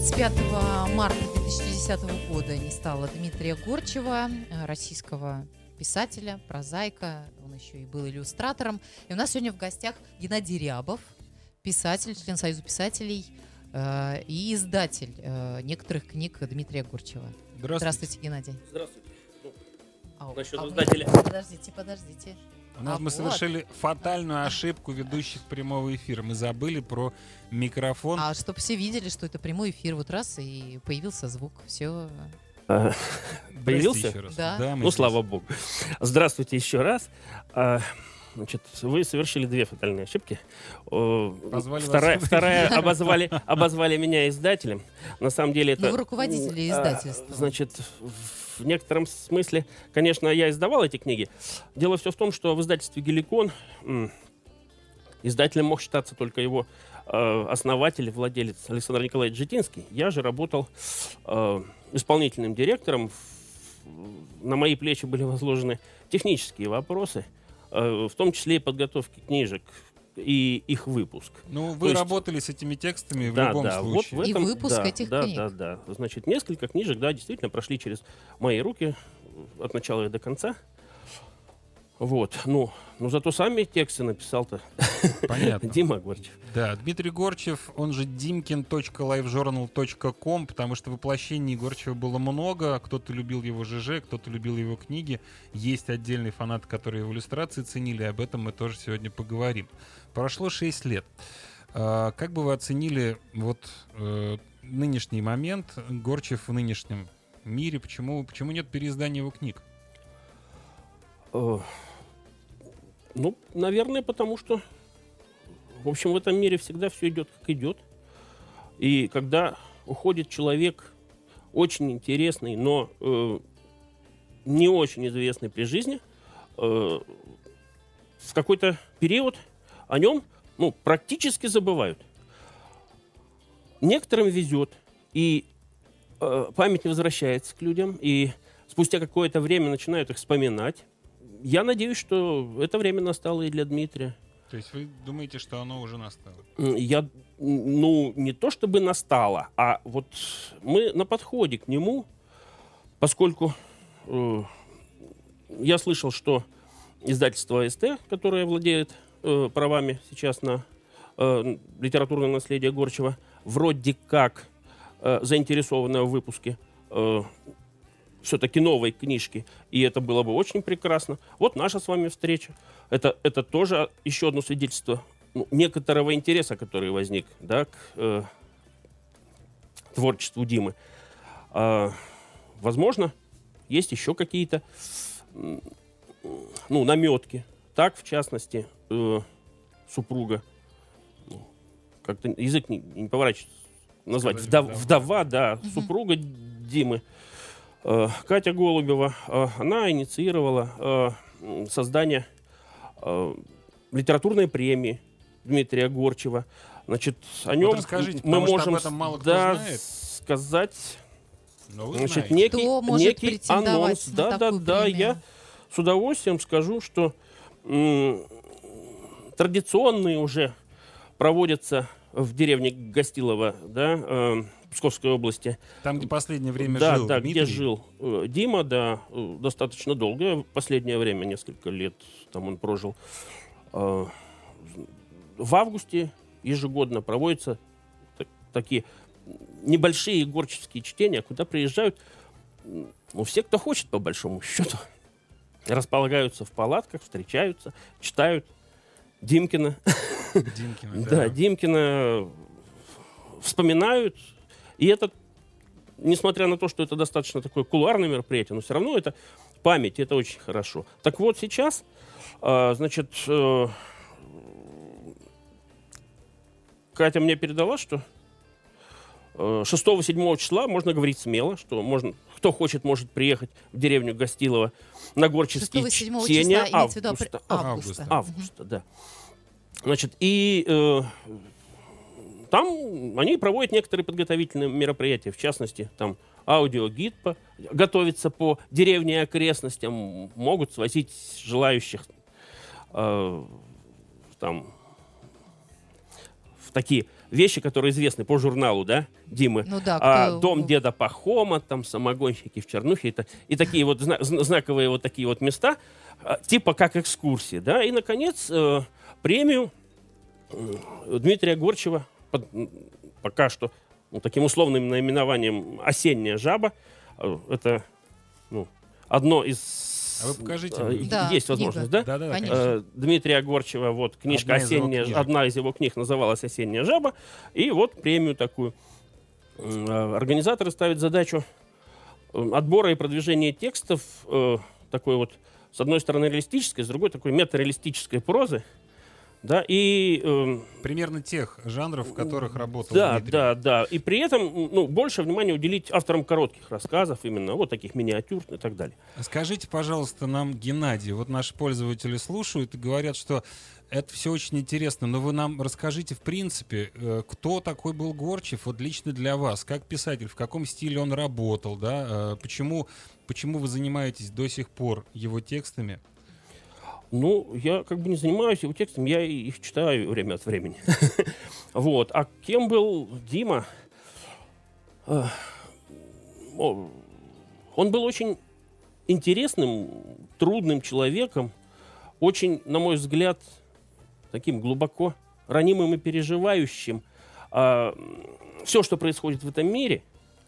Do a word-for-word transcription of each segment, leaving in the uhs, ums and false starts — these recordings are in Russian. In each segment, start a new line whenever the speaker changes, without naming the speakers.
двадцать пятого марта две тысячи десятого года не стало Дмитрия Горчева, российского писателя, прозаика. Он еще и был иллюстратором. И у нас сегодня в гостях Геннадий Рябов, писатель, член Союза писателей э, и издатель э, некоторых книг Дмитрия Горчева.
Здравствуйте,
Здравствуйте, Геннадий.
Здравствуйте. Ну,
а,
насчет
а,
издателя.
Подождите, подождите.
У нас
а
мы
вот.
совершили фатальную ошибку ведущих прямого эфира. Мы забыли про микрофон.
А чтобы все видели, что это прямой эфир, вот раз, и появился звук. Все.
А, появился?
Еще раз.
Да.
Да, мы
Ну,
здесь.
слава богу. Здравствуйте еще раз. А, Значит, вы совершили две фатальные ошибки. О,
Позвали
Вторая,
вас.
вторая обозвали, обозвали меня издателем. На самом деле это...
Ну, вы руководители
а,
издательства.
Значит, в некотором смысле, конечно, я издавал эти книги. Дело все в том, что в издательстве «Геликон» м, издателем мог считаться только его э, основатель, владелец Александр Николаевич Житинский. Я же работал э, исполнительным директором. На мои плечи были возложены технические вопросы, в том числе и подготовки книжек и их выпуск.
Ну,
То
вы
есть-
работали с этими текстами в
Да,
любом
да,
случае.
вот в
И
этом,
выпуск
да,
этих
да,
книг.
Да, да, Значит, несколько книжек, да, действительно прошли через мои руки от начала и до конца. Вот, ну, ну зато сами тексты написал-то
Понятно.
Дима Горчев.
Да, Дмитрий Горчев, он же димкин точка лайфжорнал точка ком, потому что воплощений Горчева было много. Кто-то любил его ЖЖ, кто-то любил его книги. Есть отдельные фанаты, которые его иллюстрации ценили, об этом мы тоже сегодня поговорим. Прошло шесть лет. А, Как бы вы оценили вот э, нынешний момент, Горчев в нынешнем мире? Почему, почему нет переиздания его книг?
Э, Ну, наверное, потому что, в общем, в этом мире всегда все идет, как идет. И когда уходит человек очень интересный, но э, не очень известный при жизни, э, в какой-то период о нем, ну, практически забывают. Некоторым везет, и э, память не возвращается к людям, и спустя какое-то время начинают их вспоминать. Я надеюсь, что это время настало и для Дмитрия.
То есть вы думаете, что оно уже настало?
М, Я, ну, не то чтобы настало, а вот мы на подходе к нему, поскольку э, я слышал, что издательство АСТ, которое владеет э, правами сейчас на э, литературное наследие Горчева, вроде как э, заинтересовано в выпуске э, все-таки новой книжки, и это было бы очень прекрасно. Вот наша с вами встреча. Это, это тоже еще одно свидетельство, ну, некоторого интереса, который возник, да, к э, творчеству Димы. А, возможно, есть еще какие-то м, ну, наметки. Так, в частности, э, супруга, ну, как-то язык не, не поворачивается назвать,
Сказать
вдов-
вдова.
вдова, да, супруга Димы, э, Катя Голубева, э, она инициировала э, м, создание э, литературной премии Дмитрия Горчева. Значит, о нем
расскажите,
мы
потому что
можем
об этом мало кто
да,
знает.
сказать,
Но вы
значит,
знаете.
некий,
Кто может
некий
претендовать
анонс.
на
Да, да,
такую
да,
премию?
я с удовольствием скажу, что м, традиционные уже проводятся в деревне Гостилово, да, э, Псковской области.
Там, где последнее время
да,
жил
да,
Дмитрий.
где жил э, Дима, да, э, достаточно долго, в последнее время, несколько лет там он прожил. Э, в августе ежегодно проводятся так- такие небольшие горчевские чтения, куда приезжают, ну, все, кто хочет, по большому счету, располагаются в палатках, встречаются, читают Димкина.
Димкина,
Да,
да.
Димкина вспоминают. И это, несмотря на то, что это достаточно такое кулуарное мероприятие, но все равно это память, это очень хорошо. Так вот, сейчас, э, значит, э, Катя мне передала, что шестого-седьмого числа можно говорить смело, что можно, кто хочет, может приехать в деревню Гостилово на горческие
шестого-седьмого
чтения.
числа имеется в виду
Августа,
апр-
августа.
августа.
августа, да. Значит, и э, там они проводят некоторые подготовительные мероприятия, в частности, там аудиогид по, готовится по деревне и окрестностям, могут свозить желающих э, там в такие вещи, которые известны по журналу, да, Димы.
Ну да,
А,
кто-
дом деда Пахома, там самогонщики в Чернухе, это, и такие вот зна- зна- знаковые вот такие вот места, а, типа как экскурсии, да. И, наконец, э, премию э, Дмитрия Горчева, под, м, пока что ну, таким условным наименованием «Осенняя жаба». Э, Это ну, одно из...
А вы покажите.
э,
Да,
есть
книга.
возможность, да?
Да-да-да,
Конечно.
Э, Дмитрия Горчева, вот книжка
Одна из его
«Осенняя»,
книжек.
одна из его книг называлась «Осенняя жаба», и вот премию такую. Э, Организаторы ставят задачу э, отбора и продвижения текстов, э, такой вот, с одной стороны, реалистической, с другой такой метареалистической прозы, да, и... э,
Примерно тех жанров, в которых работал
да,
Дмитрий.
да, да. И при этом ну, больше внимания уделить авторам коротких рассказов, именно вот таких миниатюр и так далее.
Скажите, пожалуйста, нам, Геннадий, вот наши пользователи слушают и говорят, что это все очень интересно, но вы нам расскажите, в принципе, э, кто такой был Горчев, вот лично для вас, как писатель, в каком стиле он работал, да, э, почему, почему вы занимаетесь до сих пор его текстами?
Ну, я как бы не занимаюсь его текстом, я и- их читаю время от времени. Вот. А кем был Дима? Э, о, Он был очень интересным, трудным человеком, очень, на мой взгляд, таким глубоко ранимым и переживающим. Все, что происходит в этом мире.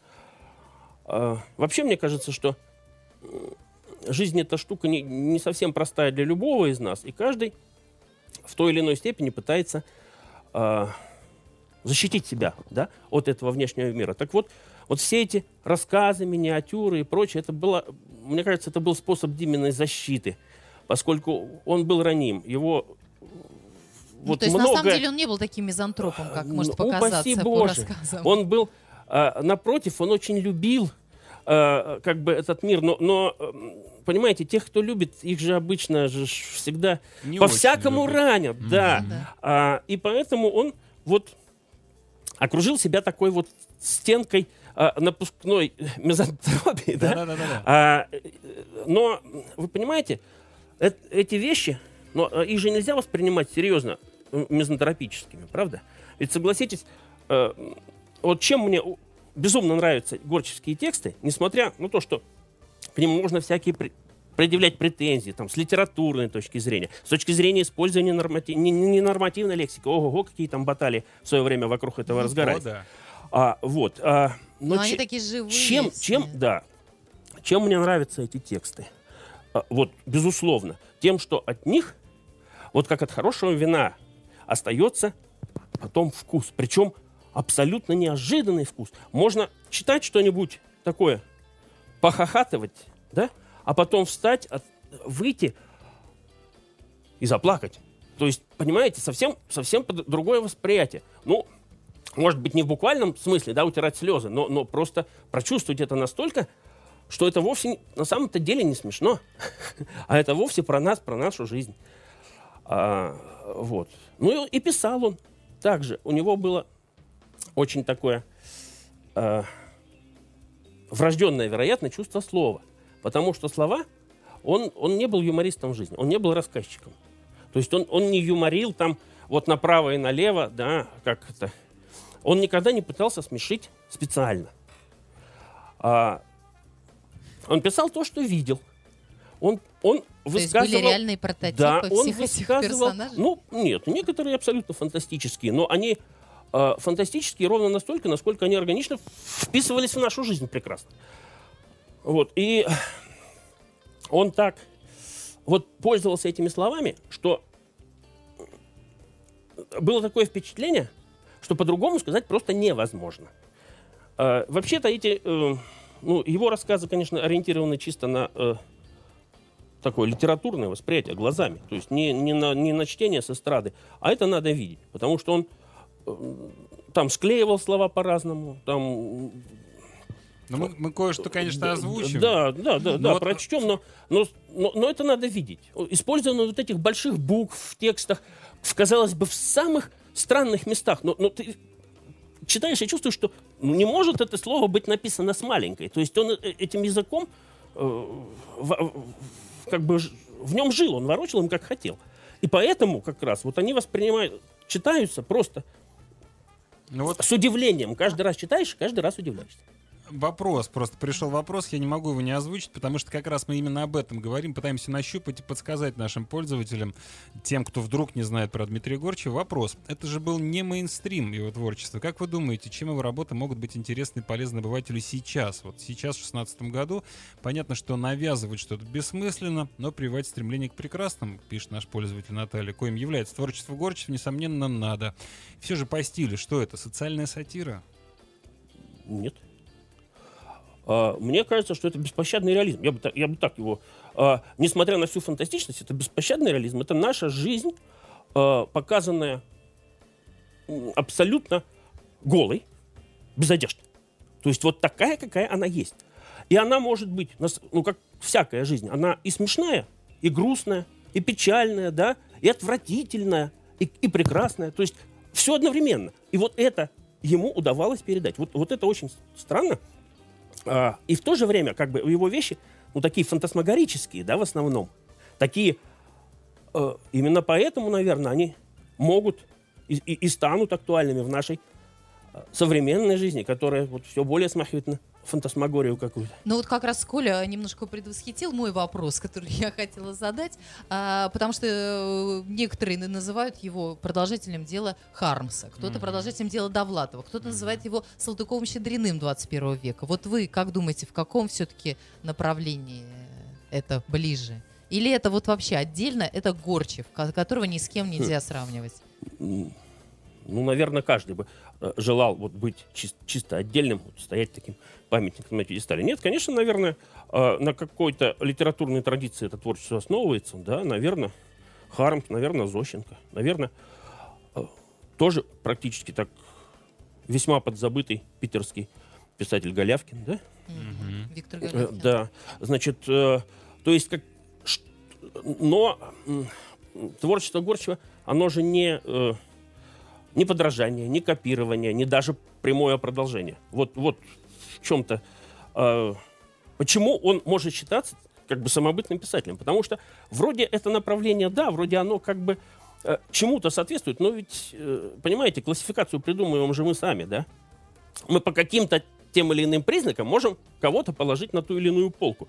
А, Вообще, мне кажется, что жизнь — это штука не, не совсем простая для любого из нас, и каждый в той или иной степени пытается э, защитить себя, да, от этого внешнего мира. Так вот, вот все эти рассказы, миниатюры и прочее, это было, мне кажется, это был способ Диминой защиты, поскольку он был раним. Его
Ну,
вот
то есть,
много...
на самом деле, он не был таким мизантропом, как может
Ну,
показаться
упаси
по
Боже.
рассказам.
Он был, э, напротив, он очень любил э, как бы этот мир, но, но э, понимаете, тех, кто любит, их же обычно же ж всегда
Не
по-всякому
очень любят.
ранят,
Мгм.
да.
Да.
А, и поэтому он вот окружил себя такой вот стенкой а, напускной мизантропии, да?
Да-да-да.
А, э, но, вы понимаете, э- эти вещи, но э, их же нельзя воспринимать серьезно э, мизантропическими, правда? Ведь согласитесь, э, вот чем мне у- безумно нравятся горчевские тексты, несмотря на то, что к ним можно всякие при- предъявлять претензии, там, с литературной точки зрения, с точки зрения использования нормати- не- не- ненормативной лексики. Ого-го, какие там баталии в свое время вокруг этого
О,
разгорались.
да.
А, вот, а, но
Но они
че-
такие живые.
чем,
все.
чем, да, чем мне нравятся эти тексты? А, вот, безусловно, тем, что от них, вот как от хорошего вина, остается потом вкус. Причем абсолютно неожиданный вкус. Можно читать что-нибудь такое, похохатывать, да, а потом встать, от- выйти и заплакать. То есть, понимаете, совсем, совсем под- другое восприятие. Ну, может быть, не в буквальном смысле, да, утирать слезы, но, но просто прочувствовать это настолько, что это вовсе не- на самом-то деле не смешно, а это вовсе про нас, про нашу жизнь. А, вот. Ну и, и писал он также. У него было очень такое а, врожденное, вероятно, чувство слова. Потому что слова, он, он не был юмористом в жизни, он не был рассказчиком. То есть он, он не юморил там вот направо и налево, да, как это. Он никогда не пытался смешить специально. А, он писал то, что видел. Он, он
То есть
высказывал...
были реальные прототипы
Да, он
всех этих
высказывал...
персонажей?
Ну, нет, некоторые абсолютно фантастические, но они э, фантастические ровно настолько, насколько они органично вписывались в нашу жизнь прекрасно. Вот, и он так вот пользовался этими словами, что было такое впечатление, что по-другому сказать просто невозможно. Э, вообще-то эти... э, ну, его рассказы, конечно, ориентированы чисто на... э, такое литературное восприятие глазами. То есть не, не, на, не на чтение с эстрады, а это надо видеть. Потому что он э, там склеивал слова по-разному, там...
Ну, мы, мы кое-что, конечно, озвучим.
Да, да, да,
Но
да,
вот-
прочтем, но, но, но, но это надо видеть. Использование вот этих больших букв в текстах, в, казалось бы, в самых странных местах. Но, но ты читаешь и чувствуешь, что ну, не может это слово быть написано с маленькой. То есть он э- этим языком э, в- как бы ж- в нем жил, он ворочал им как хотел. И поэтому как раз вот они воспринимают, читаются просто
Ну вот
с удивлением. Каждый раз читаешь, каждый раз удивляешься.
вопрос, просто пришел вопрос, я не могу его не озвучить, потому что как раз мы именно об этом говорим, пытаемся нащупать и подсказать нашим пользователям, тем, кто вдруг не знает про Дмитрия Горчева. Вопрос, это же был не мейнстрим его творчества. Как вы думаете, чем его работы могут быть интересны и полезны обывателю сейчас? Вот сейчас, в шестнадцатом году, понятно, что навязывать что-то бессмысленно, но прививать стремление к прекрасному, пишет наш пользователь Наталья, коим является творчество Горчева, несомненно, надо. Все же по стилю, что это, социальная сатира?
Нет. А, мне кажется, что это беспощадный реализм. Я бы, так- я бы так его... а, несмотря на всю фантастичность, это беспощадный реализм. Это наша жизнь, а, показанная м, абсолютно голой, без одежды. То есть вот такая, какая она есть. И она может быть, нас- ну, как всякая жизнь, она и смешная, и грустная, и печальная, да, и отвратительная, и, и прекрасная. То есть все одновременно. И вот это ему удавалось передать. Вот, вот это очень странно. А, и в то же время, как бы, его вещи, ну, такие фантасмагорические, да, в основном. Такие, э, именно поэтому, наверное, они могут и, и- и станут актуальными в нашей э, современной жизни, которая вот все более смахивает на фантасмагорию какую-то.
Ну вот как раз Коля немножко предвосхитил мой вопрос, который я хотела задать, а, потому что э, некоторые на- называют его продолжателем дела Хармса, кто-то
Мгм.
продолжателем дела Довлатова, кто-то называет его Салтыковым-Щедриным двадцать первого века. Вот вы как думаете, в каком все-таки направлении это ближе? Или это вот вообще отдельно, это Горчев, ко- которого ни с кем нельзя сравнивать?
М, Ну, наверное, каждый бы э, желал вот быть чис- чисто отдельным, вот стоять таким памятником на пьедестале. Нет, конечно, наверное, э, на какой-то литературной традиции это творчество основывается, да, наверное, Хармс, наверное, Зощенко, наверное, э, тоже практически так весьма подзабытый питерский писатель Голявкин, да?
Мгм. Виктор
Э,
Голявкин.
Да, значит, э, то есть как, ш- но м, творчество Горчева, оно же не, э, не подражание, не копирование, не даже прямое продолжение. Вот, вот в чем-то, э, почему он может считаться как бы самобытным писателем? Потому что вроде это направление, да, вроде оно как бы э, чему-то соответствует, но ведь, э, понимаете, классификацию придумываем же мы сами, да? Мы по каким-то тем или иным признакам можем кого-то положить на ту или иную полку.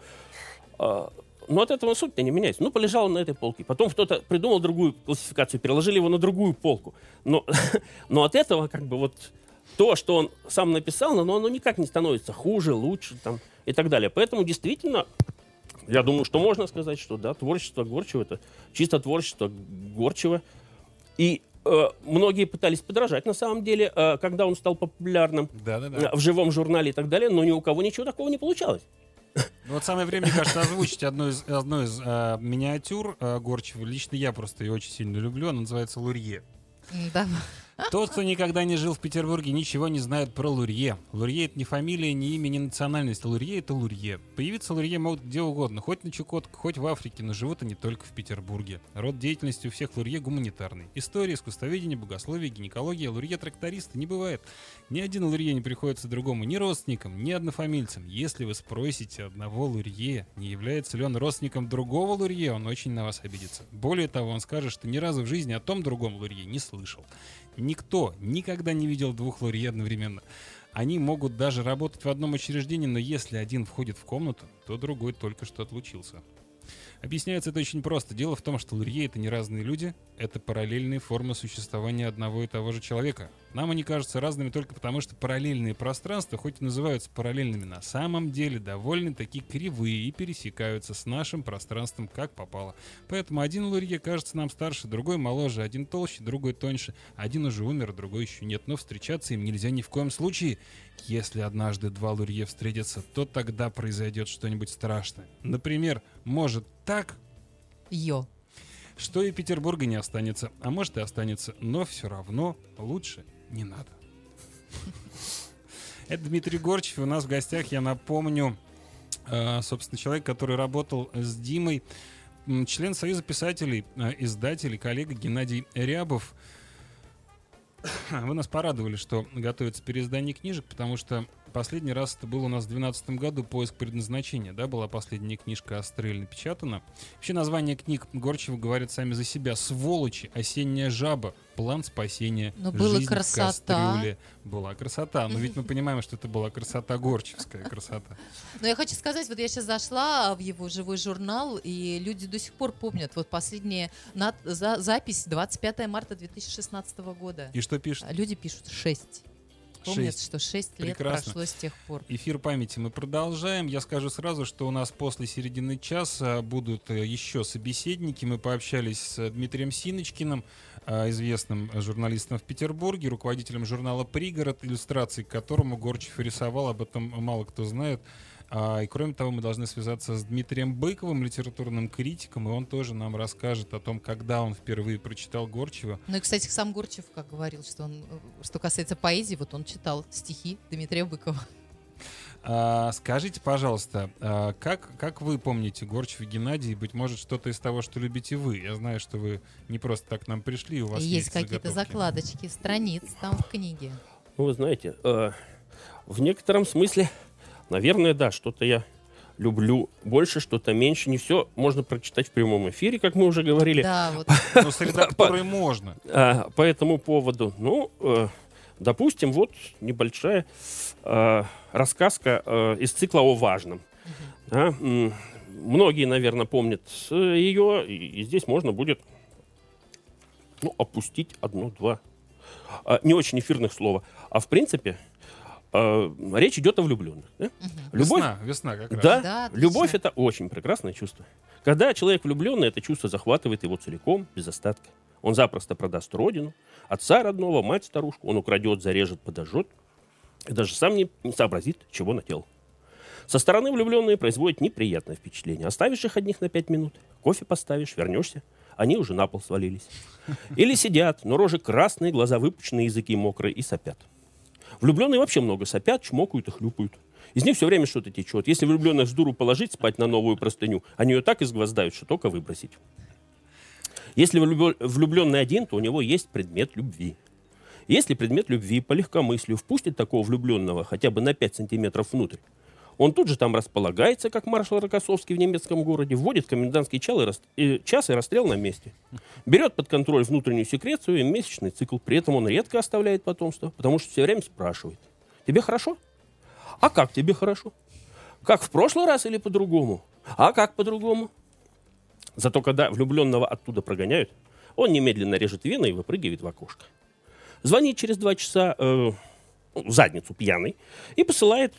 А, Но от этого суть-то не меняется. Ну, полежал он на этой полке. Потом кто-то придумал другую классификацию, переложили его на другую полку. Но, но от этого как бы вот то, что он сам написал, но оно никак не становится хуже, лучше там, и так далее. Поэтому действительно, я думаю, что можно сказать, что да, творчество Горчева — это чисто творчество Горчева. И э, многие пытались подражать, на самом деле, э, когда он стал популярным
Да-да-да.
э, в живом журнале и так далее, но ни у кого ничего такого не получалось.
Ну, вот самое время, мне кажется, озвучить одну из, одну из а, миниатюр а, Горчева. Лично я просто ее очень сильно люблю. Она называется «Лурье».
Да.
Тот, кто никогда не жил в Петербурге, ничего не знает про Лурье. Лурье — это не фамилия, не имя, не национальность. Лурье — это Лурье. Появиться Лурье могут где угодно, хоть на Чукотке, хоть в Африке, но живут они только в Петербурге. Род деятельности у всех Лурье гуманитарный. История, искусствоведение, богословие, гинекология. Лурье трактористы не бывает. Ни один Лурье не приходится другому, ни родственникам, ни однофамильцам. Если вы спросите одного Лурье, не является ли он родственником другого Лурье, он очень на вас обидится. Более того, он скажет, что ни разу в жизни о том другом Лурье не слышал. Никто никогда не видел двух Лурье одновременно. Они могут даже работать в одном учреждении, но если один входит в комнату, то другой только что отлучился. Объясняется это очень просто. Дело в том, что Лурье — это не разные люди, это параллельные формы существования одного и того же человека. Нам они кажутся разными только потому, что параллельные пространства, хоть и называются параллельными, на самом деле довольно-таки кривые и пересекаются с нашим пространством как попало. Поэтому один Лурье кажется нам старше, другой моложе, один толще, другой тоньше, один уже умер, другой еще нет, но встречаться им нельзя ни в коем случае. Если однажды два Лурье встретятся, то тогда произойдет что-нибудь страшное. Например, может так,
Йо.
что и Петербурга не останется, а может и останется, но все равно лучше не надо. Это Дмитрий Горчев, и у нас в гостях, я напомню, э, собственно, человек, который работал с Димой, м, член Союза писателей, э, издатель, коллега Геннадий Рябов. Вы нас порадовали, что готовится переиздание книжек, потому что Последний раз это было у нас в двенадцатом году, «Поиск предназначения», да, была последняя книжка Астрель напечатана. Вообще название книг Горчева говорят сами за себя. «Сволочи», «Осенняя жаба», «План спасения»,
Но была
«Жизнь
красота.
в кастрюле». Была красота, но ведь мы понимаем, что это была красота горчевская красота.
Но я хочу сказать, вот я сейчас зашла в его живой журнал, и люди до сих пор помнят вот последняя над- за- запись двадцать пятое марта две тысячи шестнадцатого года.
И что пишет?
Люди пишут шесть. Помнят,
Шесть.
что шесть лет
Прекрасно.
прошло с тех пор.
Эфир памяти мы продолжаем. Я скажу сразу, что у нас после середины часа будут э, еще собеседники. Мы пообщались с Дмитрием Синочкиным, э, известным журналистом в Петербурге, руководителем журнала «Пригород», иллюстрации к которому Горчев рисовал. Об этом мало кто знает. А, и кроме того, мы должны связаться с Дмитрием Быковым, литературным критиком, и он тоже нам расскажет о том, когда он впервые прочитал Горчева.
Ну и, кстати, сам Горчев, как говорил, что он, э, что касается поэзии, вот он читал стихи Дмитрия Быкова.
А, скажите, пожалуйста, а, как, как вы помните Горчева Геннадий? Быть может, что-то из того, что любите вы? Я знаю, что вы не просто так к нам пришли, у вас
И
есть,
есть какие-то
заготовки.
закладочки страниц там в книге.
Ну, вы знаете, э, в некотором смысле, наверное, да, что-то я люблю больше, что-то меньше. Не все можно прочитать в прямом эфире, как мы уже говорили.
Да, вот.
Ну, с редактурой можно.
А, по этому поводу, ну, э, допустим, вот небольшая э, рассказка э, из цикла «О важном». Да, м, многие, наверное, помнят э, ее, и, и здесь можно будет, ну, опустить одно-два э, не очень эфирных слова. А в принципе, э, речь идет о влюбленных. Да? Любовь,
Весна, весна как раз.
да,
Да, отлично.
любовь — это очень прекрасное чувство. Когда человек влюбленный, это чувство захватывает его целиком, без остатка. Он запросто продаст родину, отца родного, мать старушку, он украдет, зарежет, подожжет, и даже сам не, не сообразит, чего нател. Со стороны влюбленные производят неприятное впечатление. Оставишь их одних на пять минут, кофе поставишь, вернешься, они уже на пол свалились. Или сидят, но рожи красные, глаза выпученные, языки мокрые и сопят. Влюбленные вообще много сопят, чмокают и хлюпают. Из них все время что-то течет. Если влюбленных с дуру положить спать на новую простыню, они ее так изгвоздают, что только выбросить. Если влюбленный один, то у него есть предмет любви. Если предмет любви по легкомыслию впустит такого влюбленного хотя бы на пять сантиметров внутрь, он тут же там располагается, как маршал Рокоссовский в немецком городе, вводит комендантский час и, рас... и, час и расстрел на месте. Берет под контроль внутреннюю секрецию и месячный цикл. При этом он редко оставляет потомство, потому что все время спрашивает: тебе хорошо? А как тебе хорошо? Как в прошлый раз или по-другому? А как по-другому? Зато когда влюбленного оттуда прогоняют, он немедленно режет вены и выпрыгивает в окошко. Звонит через два часа э, в задницу пьяный и посылает.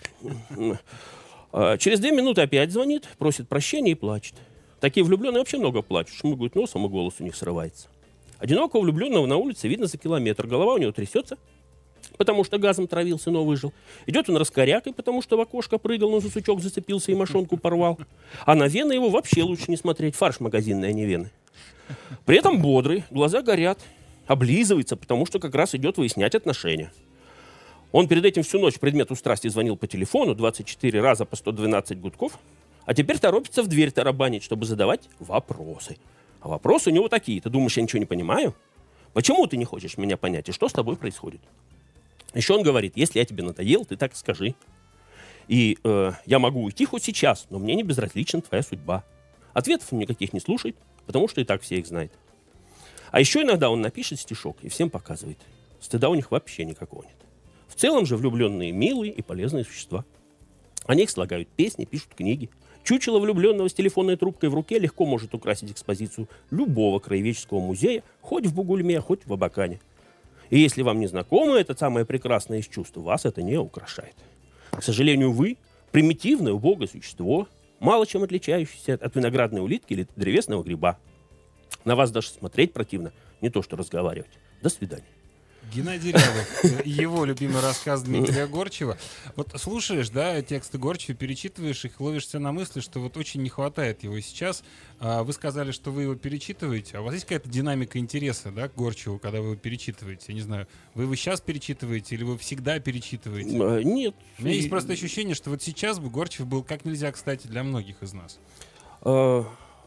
Э, через две минуты опять звонит, просит прощения и плачет. Такие влюбленные вообще много плачут, шмыгают носом, и голос у них срывается. Одинокого влюбленного на улице видно за километр. Голова у него трясется, потому что газом травился, но выжил. Идет он раскорякой, потому что в окошко прыгал, но за сучок зацепился и мошонку порвал. А на вены его вообще лучше не смотреть. Фарш магазинный, а не вены. При этом бодрый, глаза горят, облизывается, потому что как раз идет выяснять отношения. Он перед этим всю ночь предмету страсти звонил по телефону двадцать четыре раза по сто двенадцать гудков, а теперь торопится в дверь тарабанить, чтобы задавать вопросы. А вопросы у него такие: ты думаешь, я ничего не понимаю? Почему ты не хочешь меня понять? И что с тобой происходит? Еще он говорит: если я тебе надоел, ты так скажи. И э, я могу уйти хоть сейчас, но мне не безразлична твоя судьба. Ответов он никаких не слушает, потому что и так все их знает. А еще иногда он напишет стишок и всем показывает. Стыда у них вообще никакого нет. В целом же влюбленные милые и полезные существа. О них слагают песни, пишут книги. Чучело влюбленного с телефонной трубкой в руке легко может украсить экспозицию любого краеведческого музея, хоть в Бугульме, хоть в Абакане. И если вам не знакомо это самое прекрасное из чувств, вас это не украшает. К сожалению, вы примитивное, убогое существо, мало чем отличающееся от виноградной улитки или древесного гриба. На вас даже смотреть противно, не то что разговаривать. До свидания.
Геннадий Рябов, его любимый рассказ Дмитрия Горчева. Вот слушаешь, да, тексты Горчева, перечитываешь их, ловишься на мысли, что вот очень не хватает его сейчас. А вы сказали, что вы его перечитываете, а у вас есть какая-то динамика интереса, да, к Горчеву, когда вы его перечитываете? Я не знаю, вы его сейчас перечитываете или вы всегда перечитываете?
А, нет.
У меня есть просто ощущение, что вот сейчас бы Горчев был как нельзя кстати для многих из нас.
А...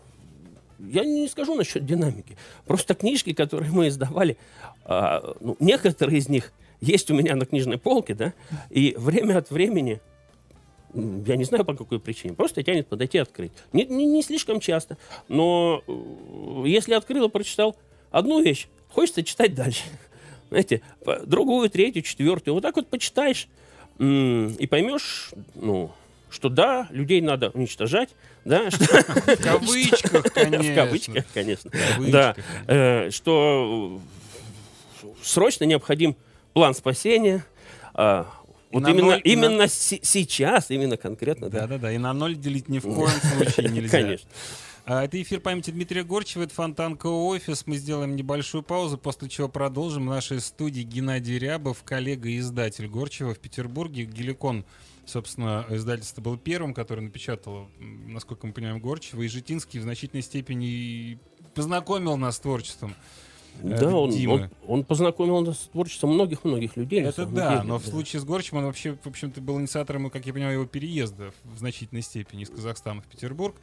Я не скажу насчет динамики. Просто книжки, которые мы издавали, а, ну, некоторые из них есть у меня на книжной полке, да, и время от времени, я не знаю по какой причине, просто тянет подойти и открыть. Не, не, не слишком часто, но если открыл и прочитал одну вещь, хочется читать дальше. Знаете, другую, третью, четвертую. Вот так вот почитаешь и поймешь, ну, что да, людей надо уничтожать, да, что,
в кавычках, конечно.
В кавычках, конечно.
В кавычках,
да,
конечно.
э, что срочно необходим план спасения. Э, вот
на
именно,
ноль,
именно
на...
с- сейчас, именно конкретно.
Да, да, да. И на ноль делить ни в коем случае нельзя.
Конечно.
Это эфир памяти Дмитрия Горчева, это Фонтанка офис. Мы сделаем небольшую паузу, после чего продолжим. В нашей студии Геннадий Рябов, коллега и издатель Горчева в Петербурге. Геликон, собственно, издательство было первым, которое напечатало, насколько мы понимаем, Горчева. И Житинский в значительной степени познакомил нас с творчеством.
Да, он, он, он познакомил нас с творчеством многих-многих людей.
Это да,
деле,
но
да.
в случае с Горчевым он вообще, в общем-то, был инициатором, как я понимаю, его переезда в значительной степени из Казахстана в Петербург.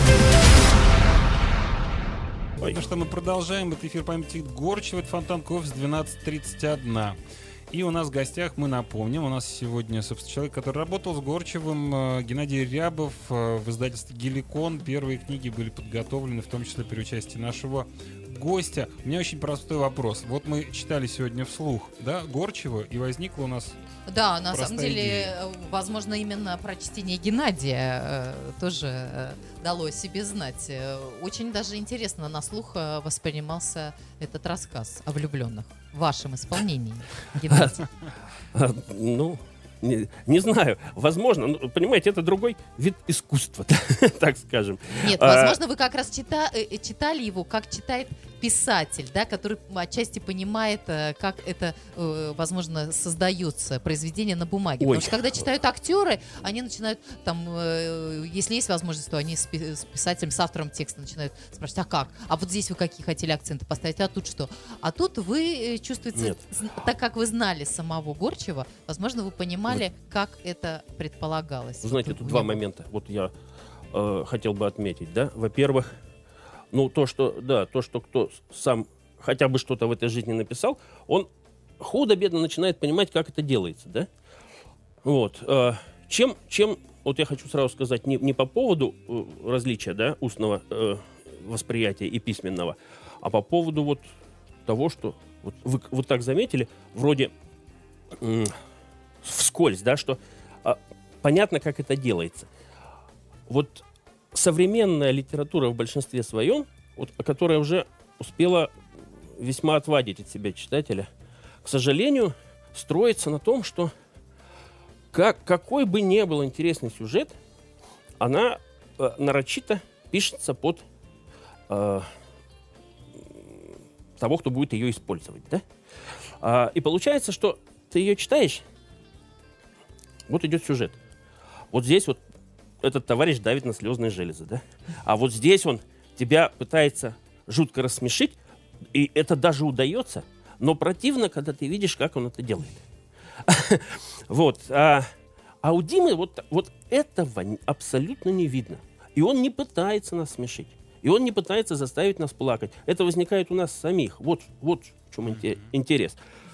Потому что мы продолжаем. Это эфир памяти Горчева, это Фонтанка офис, двенадцать тридцать один. И у нас в гостях, мы напомним, у нас сегодня, собственно, человек, который работал с Горчевым, Геннадий Рябов, в издательстве «Геликон». Первые книги были подготовлены, в том числе при участии нашего гостя. У меня очень простой вопрос. Вот мы читали сегодня вслух, да, Горчева, и возникла у нас...
Да, на самом деле,
идея.
возможно, именно прочтение Геннадия э, тоже э, дало о себе знать. Очень даже интересно на слух э, воспринимался этот рассказ о влюбленных в вашем исполнении, Геннадий.
Ну, не, не знаю, возможно, ну, понимаете, это другой вид искусства, так скажем.
Нет, возможно, вы как раз чита, э, читали его, как читает писатель, да, который отчасти понимает, э, как это, э, возможно, создается произведение на бумаге.
Ой.
Потому что когда читают актеры, они начинают, там, э, если есть возможность, то они с, пи- с писателем, с автором текста начинают спрашивать, а как? А вот здесь вы какие хотели акценты поставить? А тут что? А тут вы э, чувствуете,
Нет.
з- так как вы знали самого Горчева, возможно, вы понимали, как это предполагалось.
Вы знаете,
Вот
тут
у
два
него.
момента. Вот я э, хотел бы отметить, да. Во-первых, ну то, что, да, то, что кто сам хотя бы что-то в этой жизни написал, он худо-бедно начинает понимать, как это делается, да. Вот. Э, чем, чем, вот я хочу сразу сказать, не, не по поводу э, различия, да, устного э, восприятия и письменного, а по поводу вот того, что вот вы вот так заметили, вроде м, вскользь, да, что а, понятно, как это делается. Вот современная литература в большинстве своем, вот, которая уже успела весьма отвадить от себя читателя, к сожалению, строится на том, что как, какой бы ни был интересный сюжет, она э, нарочито пишется под э, того, кто будет ее использовать. Да? А, и получается, что ты ее читаешь, вот идет сюжет. Вот здесь вот этот товарищ давит на слезные железы, да? А вот здесь он тебя пытается жутко рассмешить, и это даже удается, но противно, когда ты видишь, как он это делает. Вот. А у Димы вот, вот этого абсолютно не видно. И он не пытается нас смешить. И он не пытается заставить нас плакать. Это возникает у нас самих. Вот, вот в чем интерес.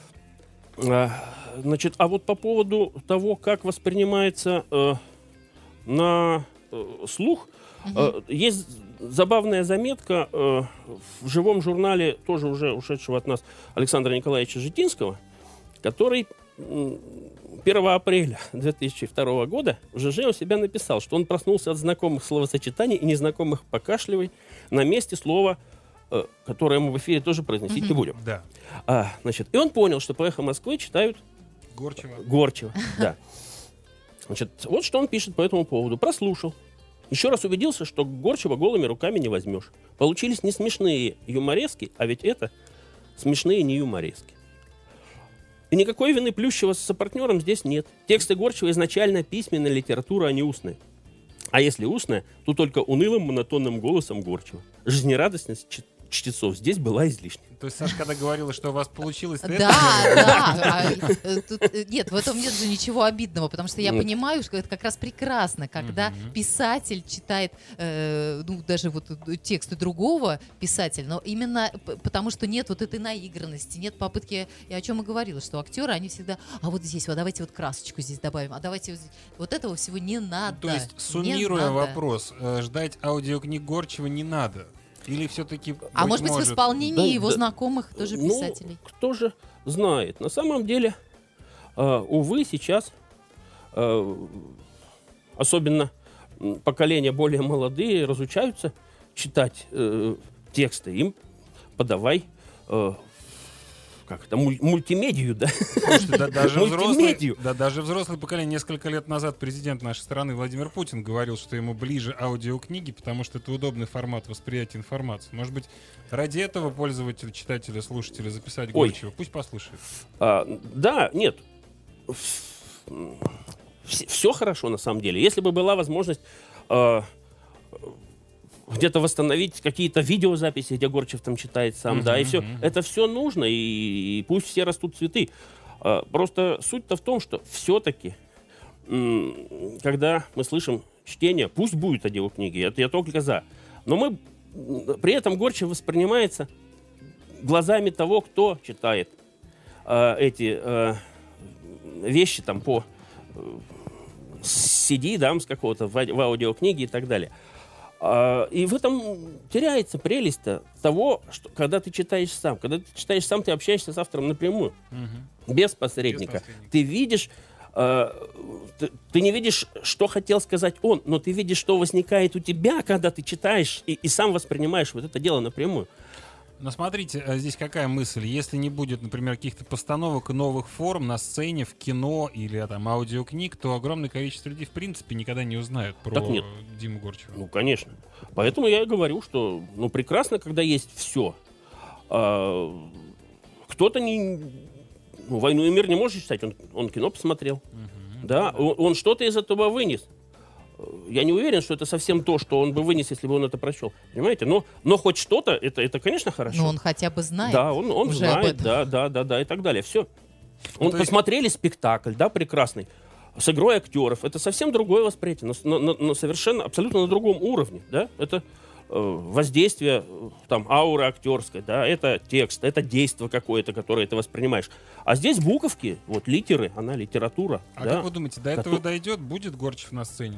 Значит, а вот по поводу того, как воспринимается э, на э, слух, э, есть забавная заметка э, в живом журнале, тоже уже ушедшего от нас, Александра Николаевича Житинского, который э, первого апреля две тысячи второго года в ЖЖ у себя написал, что он проснулся от знакомых словосочетаний и незнакомых покашливаний на месте слова, э, которое мы в эфире тоже произносить не будем.
Да.
А, значит, и он понял, что по «Эхо Москвы» читают
Горчева.
Горчева, да. Значит, вот что он пишет по этому поводу. Прослушал. Еще раз убедился, что Горчева голыми руками не возьмешь. Получились не смешные юморески, а ведь это смешные не юморески. И никакой вины Плющева с сопартнером здесь нет. Тексты Горчева изначально письменная литература, а не устная. А если устная, то только унылым монотонным голосом Горчева. Жизнерадостность чтецов здесь была излишней.
То есть Саша, когда говорила, что у вас получилось...
Да, да. Нет, в этом нет же ничего обидного, потому что я понимаю, что это как раз прекрасно, когда писатель читает, ну, даже вот тексты другого писателя, но именно потому, что нет вот этой наигранности, нет попытки, и о чем и говорила, что актеры, они всегда, а вот здесь, вот давайте вот красочку здесь добавим, а давайте вот здесь. Вот этого всего не надо.
То есть, суммируя вопрос, ждать аудиокниг Горчева не надо? Или все-таки...
А может быть, может... в исполнении да, его да, знакомых тоже
ну,
писателей?
Кто же знает. На самом деле, э, увы, сейчас, э, особенно поколения более молодые, разучаются читать э, тексты. Им подавай... Э, как это, муль- мультимедию, да?
Слушайте, да, даже взрослый, да, даже взрослое поколение. Несколько лет назад президент нашей страны Владимир Путин говорил, что ему ближе аудиокниги, потому что это удобный формат восприятия информации. Может быть, ради этого пользователь, читателя, слушателя записать Горчева? Пусть послушает.
А, да, нет. Все хорошо на самом деле. Если бы была возможность... А, где-то восстановить какие-то видеозаписи, где Горчев там читает сам, uh-huh, да, и все. Uh-huh. Это все нужно, и, и пусть все растут цветы. А, просто суть-то в том, что все-таки, м- когда мы слышим чтение, пусть будет аудиокниги, это я только за. Но мы, при этом Горчев воспринимается глазами того, кто читает а, эти а, вещи там по си ди, да, с какого-то в, в аудиокниге и так далее. И в этом теряется прелесть того, что когда ты читаешь сам. Когда ты читаешь сам, ты общаешься с автором напрямую, угу. без посредника. Без посредника. Ты видишь, э, ты, ты не видишь, что хотел сказать он, но ты видишь, что возникает у тебя, когда ты читаешь и, и сам воспринимаешь вот это дело напрямую.
Но смотрите, здесь какая мысль. Если не будет, например, каких-то постановок и новых форм на сцене, в кино или там аудиокниг, то огромное количество людей в принципе никогда не узнают про Диму Горчева.
Ну, конечно. Поэтому я и говорю, что ну, прекрасно, когда есть все. А, кто-то не... Ну, «Войну и мир» не может читать, он, он кино посмотрел. Угу, да? Да. Он, он что-то из этого вынес. Я не уверен, что это совсем то, что он бы вынес, если бы он это прочел. Понимаете? Но, но хоть что-то, это, это, конечно, хорошо.
Но он хотя бы знает.
Да, он, он
уже
знает, да, да, да, да, и так далее. Все. Он ну, посмотрели есть... спектакль, да, прекрасный, с игрой актеров. Это совсем другое восприятие, но, но, но совершенно, абсолютно на другом уровне, да. Это э, воздействие, там, ауры актерской, да, это текст, это действие какое-то, которое ты воспринимаешь. А здесь буковки, вот, литеры, она литература.
А
да,
как вы думаете, до этого который... дойдет? Будет Горчев на сцене?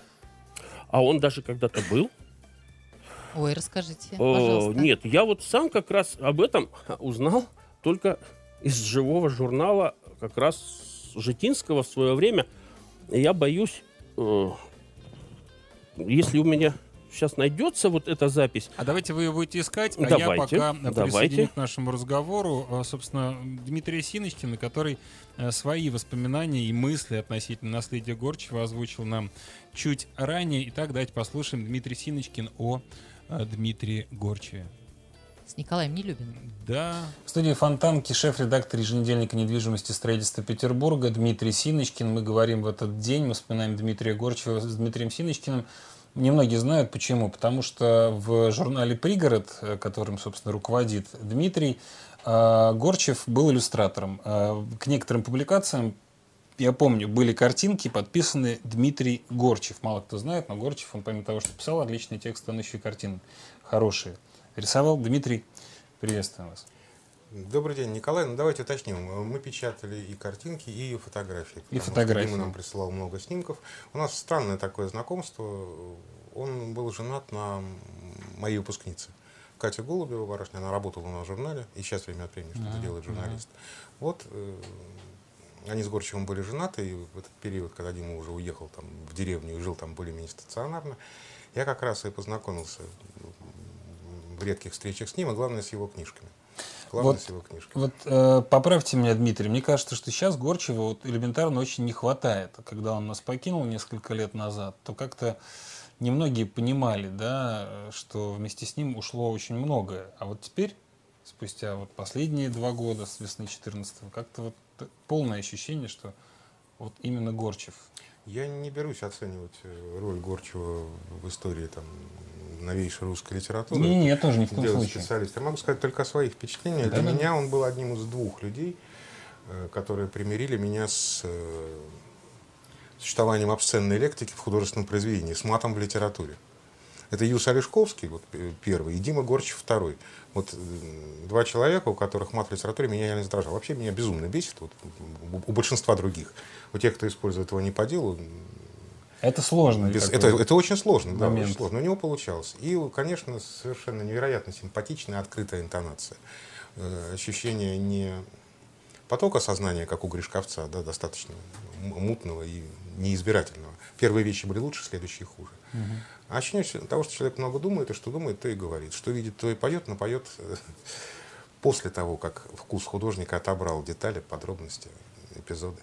А он даже когда-то был.
Ой, расскажите,
пожалуйста. О, нет, я вот сам как раз об этом узнал только из живого журнала, как раз Житинского в свое время. И я боюсь, э, если у меня сейчас найдется вот эта запись.
А давайте вы ее будете искать, а
давайте,
я пока
давайте.
присоединю к нашему разговору, собственно, Дмитрия Синочкина, который свои воспоминания и мысли относительно наследия Горчева озвучил нам чуть ранее. Итак, давайте послушаем Дмитрий Синочкин о Дмитрии Горчеве.
С Николаем Нелюбиным.
Да. В студии Фонтанки шеф-редактор еженедельника недвижимости и строительства Петербурга Дмитрий Синочкин. Мы говорим в этот день, мы вспоминаем Дмитрия Горчева с Дмитрием Синочкиным. Немногие знают почему. Потому что в журнале «Пригород», которым, собственно, руководит Дмитрий, Горчев был иллюстратором. К некоторым публикациям, я помню, были картинки, подписаны Дмитрий Горчев. Мало кто знает, но Горчев, он помимо того, что писал отличные тексты, он еще и картины хорошие рисовал. Дмитрий, приветствуем вас.
Добрый день, Николай. Ну, давайте уточним. Мы печатали и картинки, и фотографии.
И фотографии.
Дима нам присылал много снимков. У нас странное такое знакомство. Он был женат на моей выпускнице. Катя Голубева, барышня, она работала у нас в журнале, и сейчас время от времени что-то uh-huh. делает журналист. Uh-huh. Вот э, они с Горчевым были женаты, и в этот период, когда Дима уже уехал там, в деревню и жил там более-менее стационарно, я как раз и познакомился в редких встречах с ним, а главное, с его книжками. Главное,
вот,
с его книжками.
Вот э, поправьте меня, Дмитрий, мне кажется, что сейчас Горчева вот элементарно очень не хватает. Когда он нас покинул несколько лет назад, то как-то немногие понимали, да, что вместе с ним ушло очень многое. А вот теперь, спустя вот последние два года, с весны четырнадцатого, как-то вот полное ощущение, что вот именно Горчев.
Я не берусь оценивать роль Горчева в истории там, новейшей русской литературы.
Не, не, я тоже ни в коем случае.
Специалист. Я могу сказать только о своих впечатлениях.
Да,
Для
да.
меня он был одним из двух людей, которые примирили меня с существованием обсценной лектики в художественном произведении, с матом в литературе. Это Юс Олешковский, вот, первый, и Дима Горчев, второй. Вот два человека, у которых мат в литературе меня не раздражал. Вообще меня безумно бесит, вот, у большинства других. У тех, кто использует его не по делу.
Это сложно.
Без, это, это очень сложно, да,
момент.
очень сложно. Но у него получалось. И, конечно, совершенно невероятно симпатичная, открытая интонация. Э, ощущение не потока сознания, как у Гришковца, да, достаточно мутного и неизбирательного. Первые вещи были лучше, следующие хуже. Угу. А ощущение того, что человек много думает, и что думает, то и говорит. Что видит, то и поет, но поет после того, как вкус художника отобрал детали, подробности, эпизоды.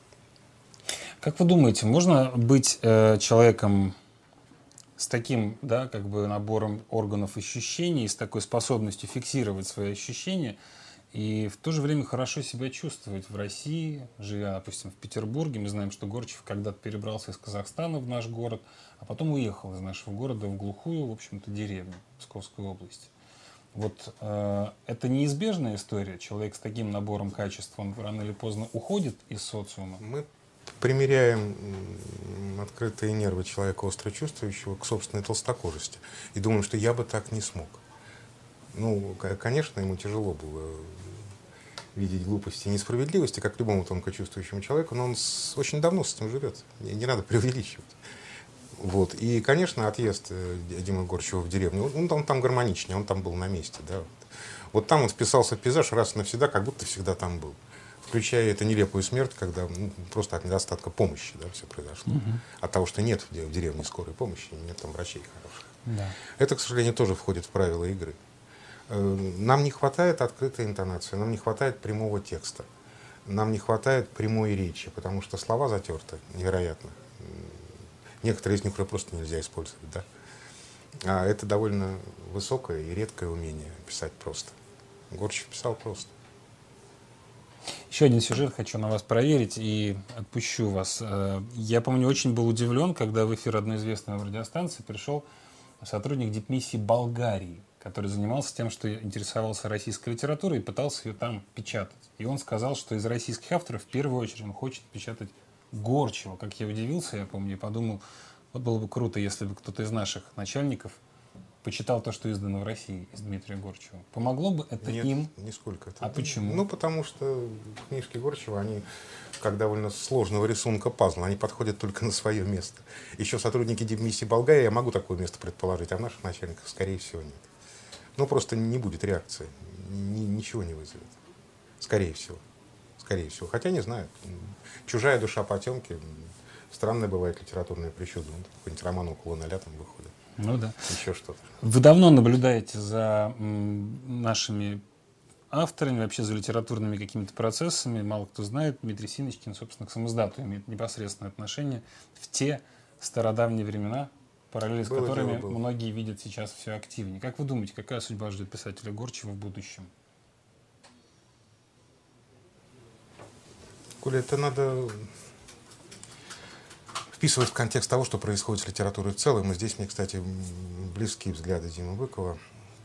Как вы думаете, можно быть э, человеком с таким, да, как бы набором органов ощущений, с такой способностью фиксировать свои ощущения, и в то же время хорошо себя чувствовать в России, живя, допустим, в Петербурге? Мы знаем, что Горчев когда-то перебрался из Казахстана в наш город, а потом уехал из нашего города в глухую, в общем-то, деревню Псковской области. Вот э, это неизбежная история. Человек с таким набором качеств, он рано или поздно уходит из социума.
Мы примеряем открытые нервы человека остро чувствующего к собственной толстокожести и думаем, что я бы так не смог. Ну, конечно, ему тяжело было видеть глупости и несправедливости, как любому тонко чувствующему человеку, но он с, очень давно с этим живет. Не, не надо преувеличивать. Вот. И, конечно, отъезд Димы Горчева в деревню, он, он там гармоничнее, он там был на месте. Да? Вот. Вот там он вписался в пейзаж раз и навсегда, как будто всегда там был. Включая эту нелепую смерть, когда ну, просто от недостатка помощи, да, все произошло. Угу. От того, что нет в деревне скорой помощи, нет там врачей хороших. Да. Это, к сожалению, тоже входит в правила игры. Нам не хватает открытой интонации, нам не хватает прямого текста, нам не хватает прямой речи, потому что слова затерты невероятно. Некоторые из них уже просто нельзя использовать, да? А это довольно высокое и редкое умение писать просто. Горчев писал просто.
Еще один сюжет хочу на вас проверить и отпущу вас. Я помню, очень был удивлен, когда в эфир одной известной радиостанции пришел сотрудник дипмиссии Болгарии, который занимался тем, что интересовался российской литературой и пытался ее там печатать. И он сказал, что из российских авторов в первую очередь он хочет печатать Горчева. Как я удивился, я помню, и подумал, вот было бы круто, если бы кто-то из наших начальников почитал то, что издано в России из Дмитрия Горчева. Помогло бы это
Нет,
им?
Нисколько. Это...
А почему?
Ну, потому что книжки Горчева, они как довольно сложного рисунка пазла, они подходят только на свое место. Еще сотрудники дипмиссии Болгарии, я могу такое место предположить, а в наших начальниках, скорее всего, нет. Ну, просто не будет реакции, ни, ничего не вызовет. Скорее всего. Скорее всего. Хотя не знаю. «Чужая душа потемки». Странная бывает литературная причуда. Какой-нибудь роман около ноля там выходит.
Ну да.
Еще что-то.
Вы давно наблюдаете за м, нашими авторами, вообще за литературными какими-то процессами. Мало кто знает, Дмитрий Синочкин, собственно, к самоздату имеет непосредственное отношение в те стародавние времена, параллели с
было
которыми
дело, было.
многие видят сейчас все активнее. Как вы думаете, какая судьба ждет писателя Горчева в будущем?
Коля, это надо вписывать в контекст того, что происходит с литературой в целом. И здесь мне, кстати, близкие взгляды Димы Быкова.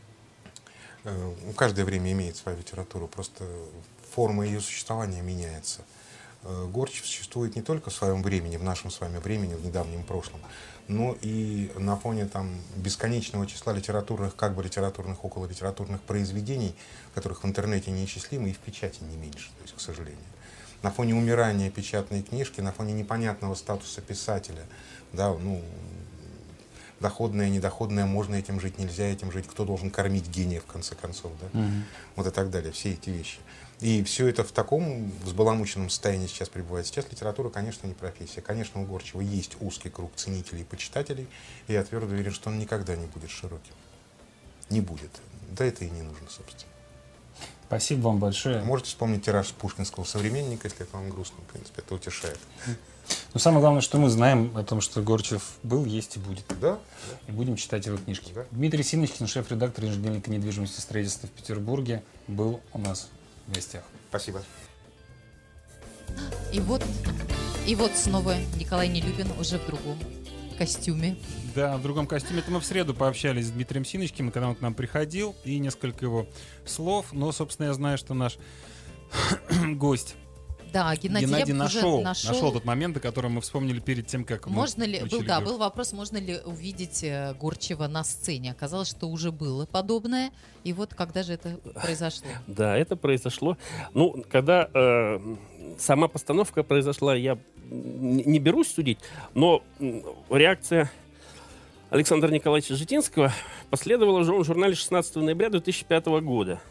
Каждое время имеет свою литературу, просто форма ее существования меняется. Горчев существует не только в своем времени, в нашем с вами времени, в недавнем прошлом, но и на фоне там, бесконечного числа литературных, как бы литературных, около литературных произведений, которых в интернете неисчислимо и в печати не меньше, то есть, к сожалению. На фоне умирания печатной книжки, на фоне непонятного статуса писателя, да, ну, доходное, недоходное, можно этим жить, нельзя этим жить, кто должен кормить гения, в конце концов, да, mm-hmm. вот и так далее, все эти вещи. И все это в таком взбаламученном состоянии сейчас пребывает. Сейчас литература, конечно, не профессия. Конечно, у Горчева есть узкий круг ценителей и почитателей, и я твердо уверен, что он никогда не будет широким. Не будет. Да это и не нужно, собственно.
Спасибо вам большое.
Можете вспомнить тираж пушкинского «Современника», если это вам грустно, в принципе, это утешает.
Но самое главное, что мы знаем о том, что Горчев был, есть и будет.
Да.
И будем читать его книжки.
Да.
Дмитрий Синочкин, шеф-редактор еженедельника недвижимости и строительства в Петербурге, был у нас в гостях.
Спасибо.
И вот И вот снова Николай Нелюбин уже в другом костюме.
Да, в другом костюме. Это мы в среду пообщались с Дмитрием Синочкиным, когда он к нам приходил, и несколько его слов. Но, собственно, я знаю, что наш гость
Да, Геннадий,
Геннадий нашел,
нашел,
нашел тот момент, о котором мы вспомнили перед тем, как
можно
мы
ли, был, да, был вопрос, можно ли увидеть э, Гурчева на сцене. Оказалось, что уже было подобное. И вот когда же это произошло?
Да, это произошло. Ну, когда э, сама постановка произошла, я не берусь судить, но реакция Александра Николаевича Житинского последовала уже в журнале шестнадцатого ноября две тысячи пятого года.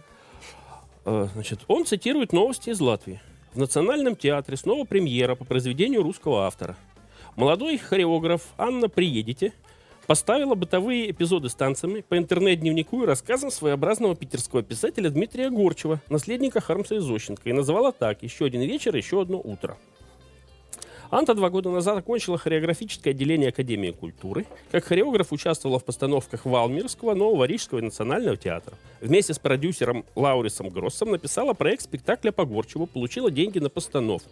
Угу. Значит, он цитирует новости из Латвии. В Национальном театре снова премьера по произведению русского автора. Молодой хореограф Анна Приедете поставила бытовые эпизоды с танцами по интернет-дневнику и рассказам своеобразного питерского писателя Дмитрия Горчева, наследника Хармса и Зощенко, и назвала так: «Еще один вечер, еще одно утро». Анта два года назад окончила хореографическое отделение Академии культуры. Как хореограф участвовала в постановках Валмирского, Нового Рижского и Национального театра. Вместе с продюсером Лаурисом Гроссом написала проект спектакля по Горчеву, получила деньги на постановку.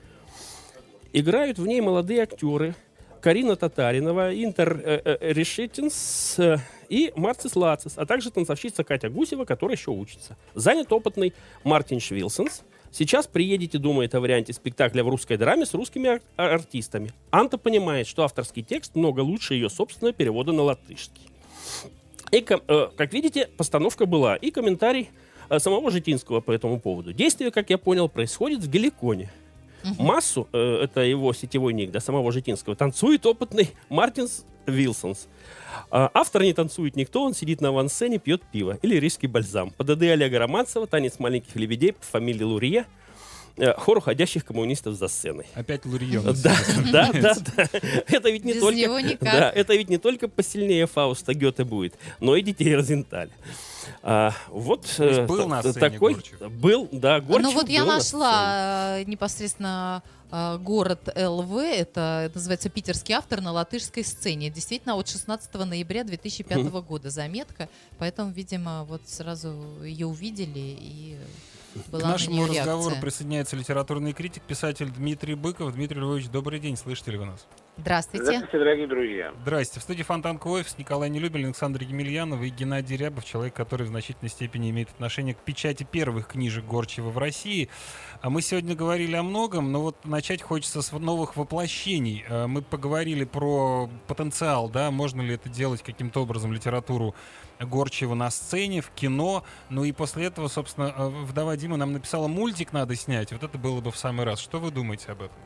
Играют в ней молодые актеры Карина Татаринова, Интер э, э, Решетинс э, и Марцис Лацис, а также танцовщица Катя Гусева, которая еще учится. Занят опытный Мартин Швилсенс. Сейчас «Приедете» думает о варианте спектакля в русской драме с русскими ар- артистами. Анта понимает, что авторский текст много лучше ее собственного перевода на латышский. И, э, как видите, постановка была. И комментарий э, самого Житинского по этому поводу. Действие, как я понял, происходит в Геликоне. Uh-huh. Массу, э, это его сетевой ник, да, самого Житинского, танцует опытный Мартинс Вилсонс. А автор не танцует никто, он сидит на авансцене, пьет пиво или рижский бальзам. По ДД Олега Романцева, танец маленьких лебедей по фамилии Лурье, э, хор уходящих коммунистов за сценой.
Опять Лурье.
Да, да, да, да. Это ведь не
Без
только,
него никак.
да, это ведь не только посильнее Фауста Гёте будет, но и детей Розенталь. А, вот
э, был на сцене
такой
Горчев.
Был, да, Горчев.
Ну вот я
на
нашла э, непосредственно э, город ЛВ, это называется питерский автор на латышской сцене. Действительно, от шестнадцатого ноября две тысячи пятого года заметка, поэтому, видимо, вот сразу ее увидели и была
К нашему
на нее
разговору
реакция.
присоединяется литературный критик, писатель Дмитрий Быков. Дмитрий Львович, добрый день, слышите ли вы нас?
Здравствуйте.
Здравствуйте, дорогие друзья.
Здрасте. В студии Фонтан Коэфс Николай Нелюбин, Александр Емельянов и Геннадий Рябов, человек, который в значительной степени имеет отношение к печати первых книжек Горчева в России. А мы сегодня говорили о многом, но вот начать хочется с новых воплощений. Мы поговорили про потенциал, да, можно ли это делать каким-то образом, литературу Горчева на сцене, в кино. Ну и после этого, собственно, вдова Дима нам написала: мультик надо снять. Вот это было бы в самый раз. Что вы думаете об этом?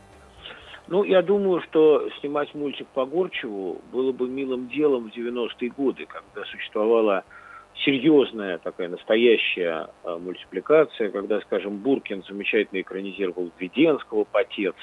Ну, я думаю, что снимать мультик по Горчеву было бы милым делом в девяностые годы, когда существовала серьезная такая настоящая э, мультипликация, когда, скажем, Буркин замечательно экранизировал Введенского «Потец»,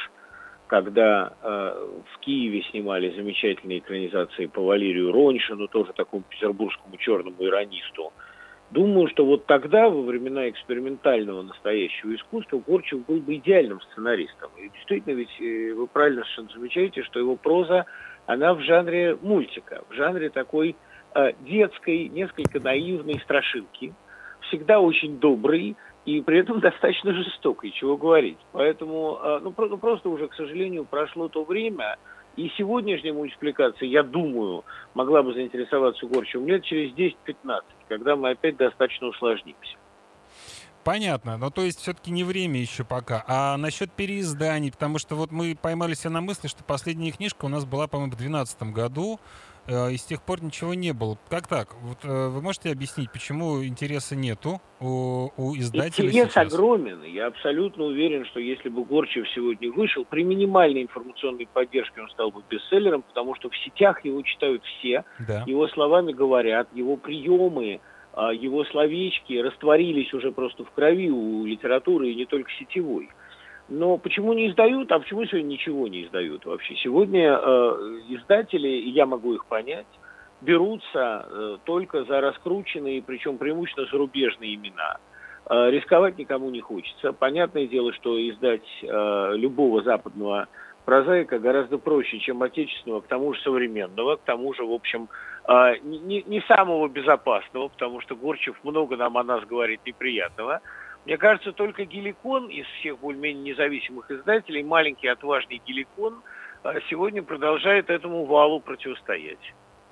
когда э, в Киеве снимали замечательные экранизации по Валерию Роньшину, тоже такому петербургскому черному иронисту. Думаю, что вот тогда, во времена экспериментального настоящего искусства, Горчев был бы идеальным сценаристом. И действительно, ведь э, вы правильно совершенно замечаете, что его проза, она в жанре мультика, в жанре такой э, детской, несколько наивной страшилки, всегда очень добрый и при этом достаточно жестокой, чего говорить. Поэтому, э, ну, про- просто уже, к сожалению, прошло то время. И сегодняшняя мультипликация, я думаю, могла бы заинтересоваться Горчевым лет через десять-пятнадцать, когда мы опять достаточно усложнимся.
Понятно, но то есть все-таки не время еще пока. А насчет переизданий, потому что вот мы поймали себя на мысли, что последняя книжка у нас была, по-моему, в две тысячи двенадцатом году, э, и с тех пор ничего не было. Как так? Вот э, вы можете объяснить, почему интереса нету у, у издателя
Интерес
сейчас?
огромен. Я абсолютно уверен, что если бы Горчев сегодня вышел, при минимальной информационной поддержке он стал бы бестселлером, потому что в сетях его читают все,
Да.
его словами говорят, его приемы, его словечки растворились уже просто в крови у литературы, и не только сетевой. Но почему не издают, а почему сегодня ничего не издают вообще? Сегодня э, издатели, и я могу их понять, берутся э, только за раскрученные, причем преимущественно зарубежные имена. Э, рисковать никому не хочется. Понятное дело, что издать э, любого западного прозаика гораздо проще, чем отечественного, к тому же современного, к тому же, в общем, э, не, не самого безопасного, потому что Горчев много нам о нас говорит неприятного. Мне кажется, только Геликон из всех более-менее независимых издателей, маленький отважный Геликон, сегодня продолжает этому валу противостоять.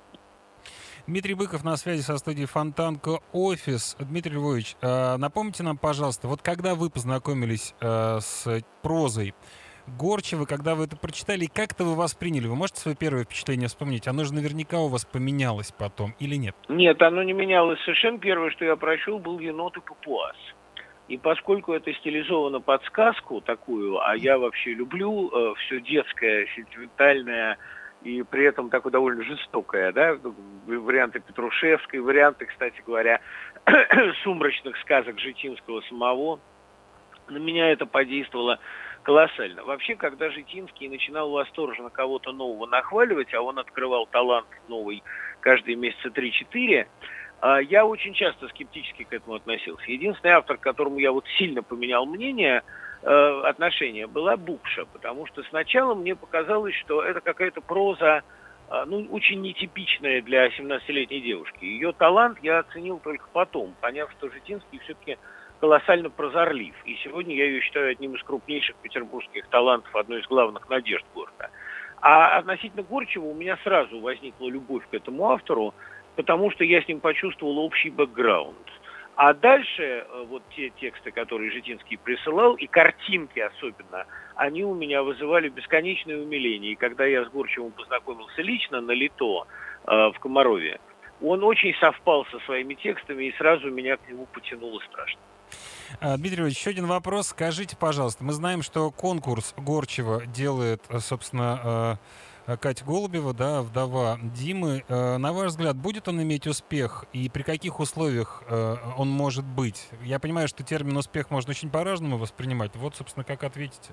Дмитрий Быков на связи со студией Фонтанка Офис. Дмитрий Львович, напомните нам, пожалуйста, вот когда вы познакомились с прозой Горчева, когда вы это прочитали, и как это вы восприняли? Вы можете свое первое впечатление вспомнить? Оно же наверняка у вас поменялось потом, или нет?
Нет, оно не менялось совершенно. Первое, что я прочел, был «Енот и Папуас». И поскольку это стилизовано под сказку такую, а я вообще люблю э, все детское, сентиментальное, и при этом такое довольно жестокое, да, варианты Петрушевской, варианты, кстати говоря, сумрачных сказок Житинского самого, на меня это подействовало колоссально. Вообще, когда Житинский начинал восторженно кого-то нового нахваливать, а он открывал талант новый каждые месяца три-четыре, я очень часто скептически к этому относился. Единственный автор, к которому я вот сильно поменял мнение, э, отношение, была Букша, потому что сначала мне показалось, что это какая-то проза, э, ну, очень нетипичная для семнадцатилетней девушки. Ее талант я оценил только потом, поняв, что Житинский все-таки колоссально прозорлив. И сегодня я ее считаю одним из крупнейших петербургских талантов, одной из главных надежд города. А относительно Горчева у меня сразу возникла любовь к этому автору, потому что я с ним почувствовал общий бэкграунд. А дальше вот те тексты, которые Житинский присылал, и картинки особенно, они у меня вызывали бесконечное умиление. И когда я с Горчевым познакомился лично на Лито э, в Комарове, он очень совпал со своими текстами, и сразу меня к нему потянуло страшно.
Дмитрий Ильич, еще один вопрос. Скажите, пожалуйста, мы знаем, что конкурс Горчева делает, собственно, Катя Голубева, да, вдова Димы. На ваш взгляд, будет он иметь успех и при каких условиях он может быть? Я понимаю, что термин «успех» можно очень по-разному воспринимать. Вот, собственно, как ответите?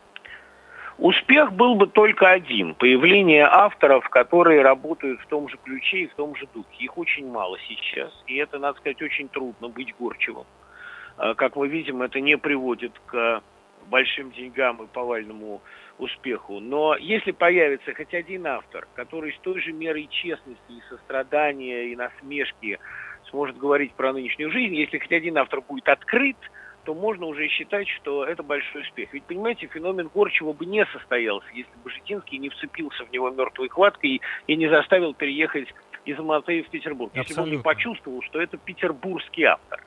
Успех был бы только один. Появление авторов, которые работают в том же ключе и в том же духе. Их очень мало сейчас. И это, надо сказать, очень трудно быть Горчевым. Как мы видим, это не приводит к большим деньгам и повальному успеху. Но если появится хоть один автор, который с той же мерой честности и сострадания, и насмешки сможет говорить про нынешнюю жизнь, если хоть один автор будет открыт, то можно уже считать, что это большой успех. Ведь, понимаете, феномен Горчева бы не состоялся, если бы Житинский не вцепился в него мертвой хваткой и не заставил переехать из Алматы в Петербург. Абсолютно. Если бы он не почувствовал, что это петербургский автор.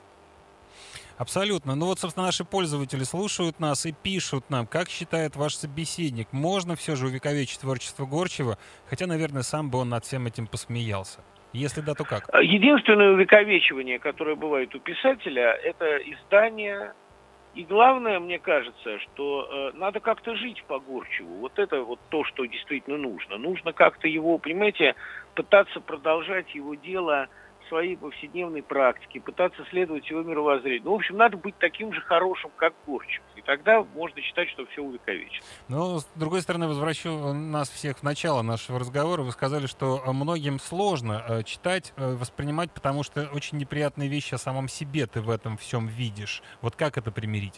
Абсолютно. Ну вот, собственно, наши пользователи слушают нас и пишут нам, как считает ваш собеседник, можно все же увековечить творчество Горчева, хотя, наверное, сам бы он над всем этим посмеялся. Если да, то как?
Единственное увековечивание, которое бывает у писателя, это издание. И главное, мне кажется, что э, надо как-то жить по Горчеву. Вот это вот то, что действительно нужно. Нужно как-то его, понимаете, пытаться продолжать его дело в своей повседневной практике, пытаться следовать его мировоззрению. Ну, в общем, надо быть таким же хорошим, как Горчев. И тогда можно считать, что все увековечено.
Но, с другой стороны, возвращу нас всех в начало нашего разговора. Вы сказали, что многим сложно э, читать, э, воспринимать, потому что очень неприятные вещи о самом себе ты в этом всем видишь. Вот как это примирить?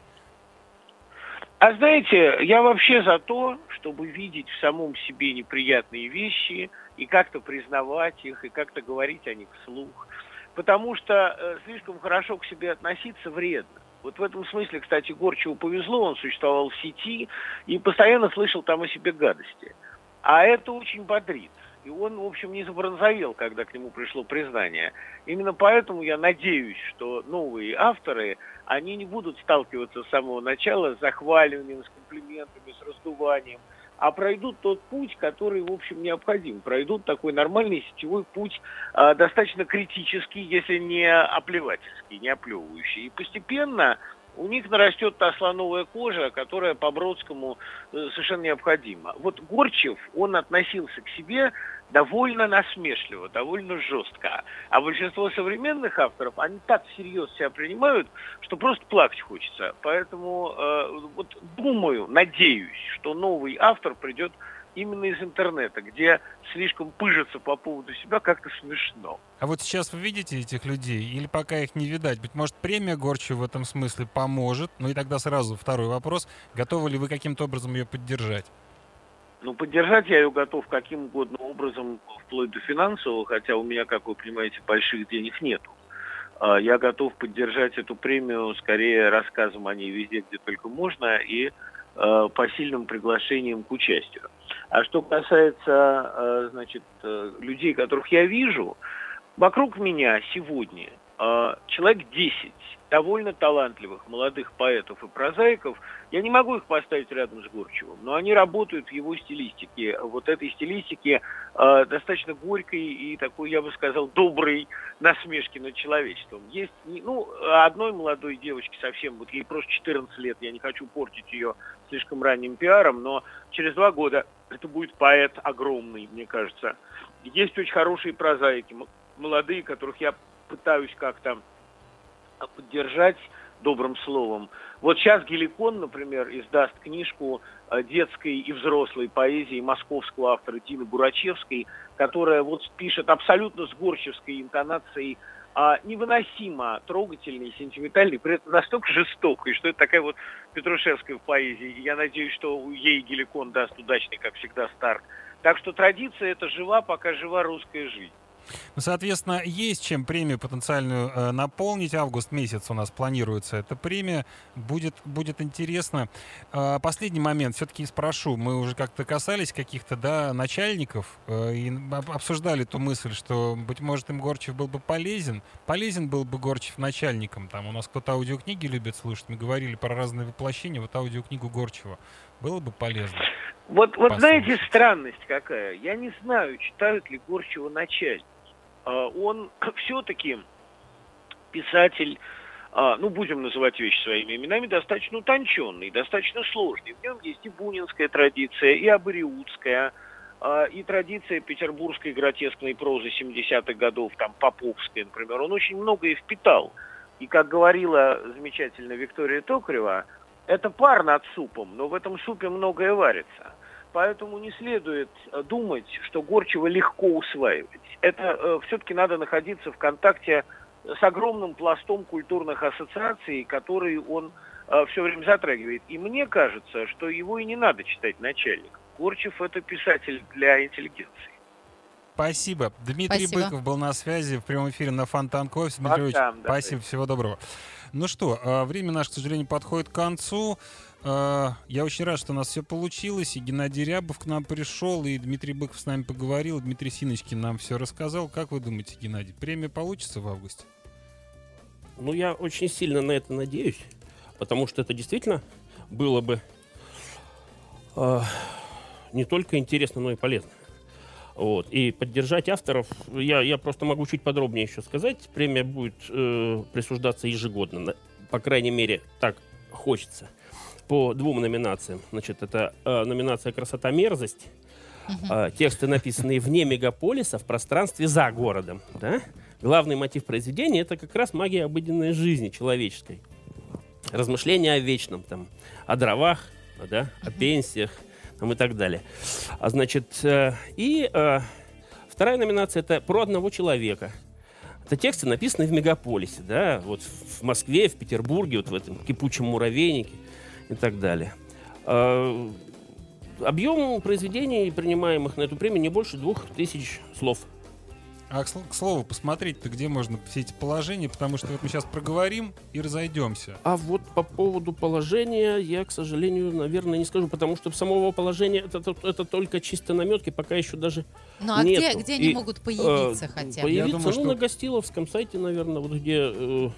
А знаете, я вообще за то, чтобы видеть в самом себе неприятные вещи и как-то признавать их, и как-то говорить о них вслух. Потому что э, слишком хорошо к себе относиться вредно. Вот в этом смысле, кстати, Горчеву повезло, он существовал в сети и постоянно слышал там о себе гадости. А это очень бодрит. И он, в общем, не забронзовел, когда к нему пришло признание. Именно поэтому я надеюсь, что новые авторы, они не будут сталкиваться с самого начала с захваливанием, с комплиментами, с раздуванием, а пройдут тот путь, который, в общем, необходим. Пройдут такой нормальный сетевой путь, э, достаточно критический, если не оплевательский, не оплевывающий. И постепенно у них нарастет та слоновая кожа, которая по Бродскому э, совершенно необходима. Вот Горчев, он относился к себе довольно насмешливо, довольно жестко. А большинство современных авторов, они так всерьез себя принимают, что просто плакать хочется. Поэтому э, вот думаю, надеюсь, что новый автор придет именно из интернета, где слишком пыжиться по поводу себя как-то смешно.
А вот сейчас вы видите этих людей или пока их не видать? Быть может, премия Горчева в этом смысле поможет? Ну и тогда сразу второй вопрос. Готовы ли вы каким-то образом ее поддержать?
Ну, поддержать я ее готов каким угодно образом, вплоть до финансового, хотя у меня, как вы понимаете, больших денег нету. я готов поддержать эту премию скорее рассказом о ней везде, где только можно, и посильным приглашением к участию. А что касается, значит, людей, которых я вижу, вокруг меня сегодня человек десять довольно талантливых молодых поэтов и прозаиков. Я не могу их поставить рядом с Горчевым, но они работают в его стилистике. Вот этой стилистике э, достаточно горькой и такой, я бы сказал, доброй насмешки над человечеством. Есть, ну, одной молодой девочке совсем, вот ей просто четырнадцать лет, я не хочу портить ее слишком ранним пиаром, но через два года это будет поэт огромный, мне кажется. Есть очень хорошие прозаики, молодые, которых я пытаюсь как-то поддержать добрым словом. Вот сейчас Геликон, например, издаст книжку детской и взрослой поэзии московского автора Дины Бурачевской, которая вот пишет абсолютно с горчевской интонацией, а невыносимо трогательной, сентиментальной, при этом настолько жестокой, что это такая вот Петрушевская в поэзии. Я надеюсь, что ей Геликон даст удачный, как всегда, старт. Так что традиция эта жива, пока жива русская жизнь.
Ну, соответственно, есть чем премию потенциальную э, наполнить. Август месяц у нас планируется эта премия. Будет, будет интересно. Э, последний момент все-таки спрошу. Мы уже как-то касались каких-то, да, начальников э, и обсуждали ту мысль, что, быть может, им Горчев был бы полезен. Полезен был бы Горчев начальником. Там у нас кто-то аудиокниги любит слушать. Мы говорили про разные воплощения. Вот аудиокнигу Горчева было бы полезно.
Вот, вот знаете, странность какая. Я не знаю, читают ли Горчева начальники. Он все-таки писатель, ну, будем называть вещи своими именами, достаточно утонченный, достаточно сложный. В нем есть и бунинская традиция, и абориутская, и традиция петербургской гротескной прозы семидесятых годов, там, поповская, например. Он очень многое впитал. И, как говорила замечательно Виктория Токарева, это пар над супом, но в этом супе многое варится. Поэтому не следует думать, что Горчева легко усваивать. Это э, все-таки надо находиться в контакте с огромным пластом культурных ассоциаций, которые он э, все время затрагивает. И мне кажется, что его и не надо читать начальник. Горчев — это писатель для интеллигенции.
Спасибо. Дмитрий
Спасибо.
Быков был на связи в прямом эфире на Фонтанкове. Дмитрий Ильич, спасибо, всего доброго. Ну что, время наше, к сожалению, подходит к концу. Я очень рад, что у нас все получилось. И Геннадий Рябов к нам пришел, и Дмитрий Быков с нами поговорил. Дмитрий Синочкин нам все рассказал. Как вы думаете, Геннадий, премия получится в августе?
Ну, я очень сильно на это надеюсь, потому что это действительно было бы э, не только интересно, но и полезно. Вот. И поддержать авторов, я, я просто могу чуть подробнее еще сказать. Премия будет э, присуждаться ежегодно, по крайней мере, так хочется. По двум номинациям. Значит, это э, номинация «Красота-мерзость». Uh-huh. Э, тексты, написанные вне мегаполиса, в пространстве за городом. Да? Главный мотив произведения — это как раз магия обыденной жизни человеческой. Размышления о вечном, там, о дровах, да, uh-huh. о пенсиях там, и так далее. А, значит, э, и э, вторая номинация — это «Про одного человека». Это тексты, написанные в мегаполисе. Да? Вот в Москве, в Петербурге, вот в этом кипучем муравейнике. И так далее. А, объем произведений, принимаемых на эту премию, не больше двух тысяч слов.
А к, к слову, посмотреть-то, где можно все эти положения, потому что вот мы сейчас проговорим и разойдемся.
А вот по поводу положения я, к сожалению, наверное, не скажу, потому что самого положения это, это, это только чисто наметки, пока еще даже
ну, а
нету.
где, где они
И,
могут появиться э, хотя бы?
Появиться,
думаю,
ну,
что...
на Гостиловском сайте, наверное, вот где... Э,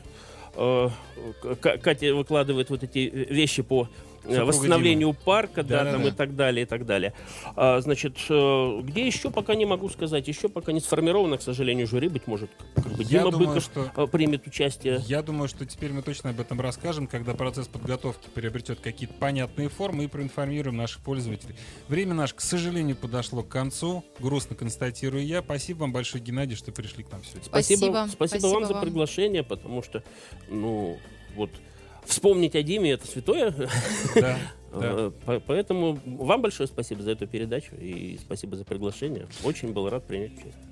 Катя выкладывает вот эти вещи по Супруга восстановлению Дима. Парка, да, да, там да. и так далее, и так далее. А, значит, где еще пока не могу сказать, еще пока не сформировано, к сожалению, жюри, быть может, как бы Дима думаю, Быков что... примет участие.
Я думаю, что теперь мы точно об этом расскажем, когда процесс подготовки приобретет какие-то понятные формы, и проинформируем наших пользователей. Время наше, к сожалению, подошло к концу. Грустно констатирую я. Спасибо вам большое, Геннадий, что пришли к нам сегодня.
Спасибо,
спасибо,
спасибо, спасибо вам, вам за приглашение, потому что, ну, вот, вспомнить о Диме — это святое. Да, да. Поэтому вам большое спасибо за эту передачу и спасибо за приглашение. Очень был рад принять участие.